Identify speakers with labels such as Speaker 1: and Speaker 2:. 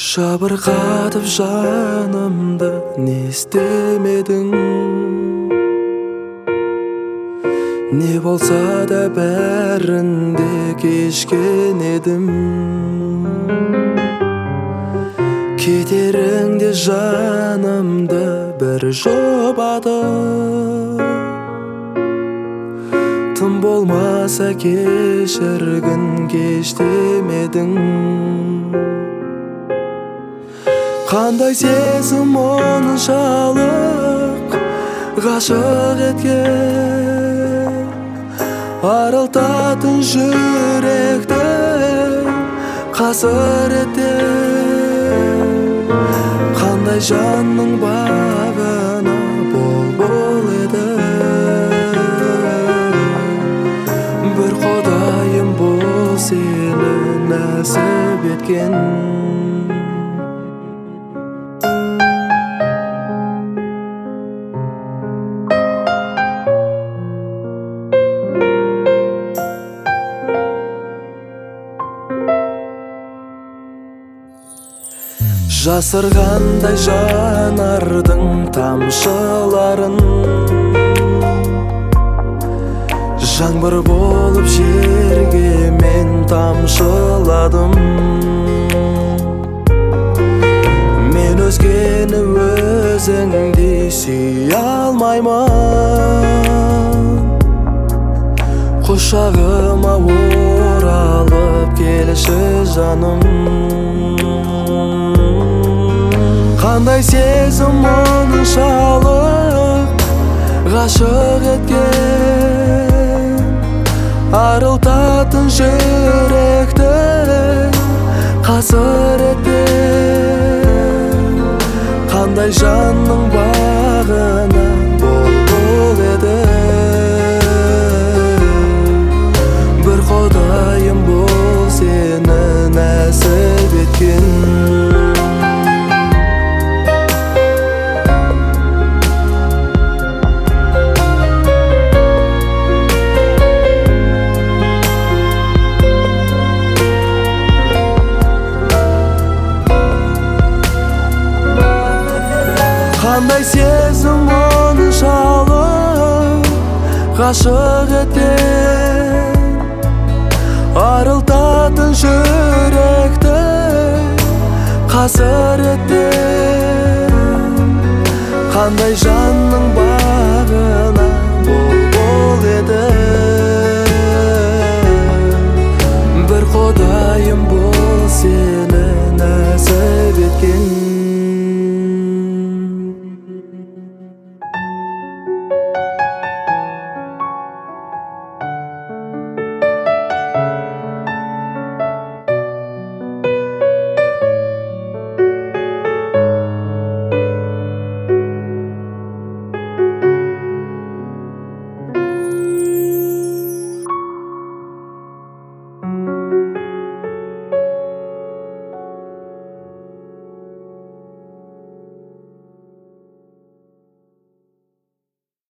Speaker 1: Жабырқатып жанымды не істемедің, не болса да бәрінде кешкен едім. Кетеріңде жанымды бір жобады, тым болмаса кешіргін кеш демедің. Қандай сезім оншалық ғашық еткен, арылтатын жүректі қасіреттен. Қандай жанның бағына бол еді, бір құдайым бол сені нәсіп еткен. Жасырғандай жанардың тамшыларын, жаңбыр болып жерге мен тамшыладым. Мен өзгені өзіңдей сүйе алмаймын, құшағыма оралып келші жаным. Қандай сезім оншалық ғашық еткен, арылтатын жүректі қасіреттен. Қандай жанның бағына бол еді, бір құдайым бол сені нәсіп еткен. Қандай сезім оншалық ғашық еткен, арылтатын жүректі қасіреттен. Қандай жанның бағына